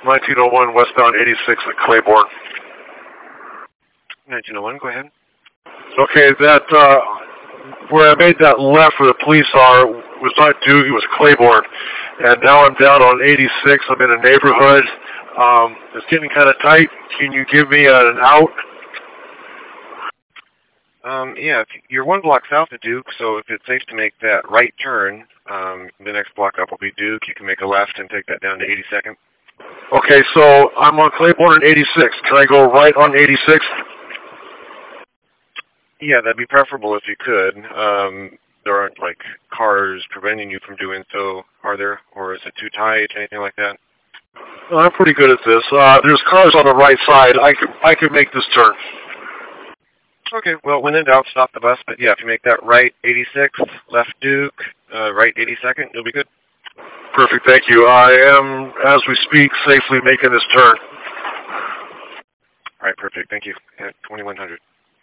1901 westbound 86 at Claiborne. 1901, go ahead. Okay, that, where I made that left where the police are was not Duke, it was Claiborne. And now I'm down on 86, I'm in a neighborhood. It's getting kind of tight. Can you give me an out? Yeah, you're one block south of Duke, so if it's safe to make that right turn, the next block up will be Duke. You can make a left and take that down to 82nd. Okay, so I'm on Claiborne and 86. Can I go right on 86? Yeah, that'd be preferable if you could. There aren't, like, cars preventing you from doing so, are there? Or is it too tight, anything like that? No, I'm pretty good at this. There's cars on the right side. I could make this turn. Okay, well, when in doubt, stop the bus. But yeah, if you make that right 86, left Duke, right 82nd, you'll be good. Perfect, thank you. I am, as we speak, safely making this turn. All right, perfect. Thank you. At 2100.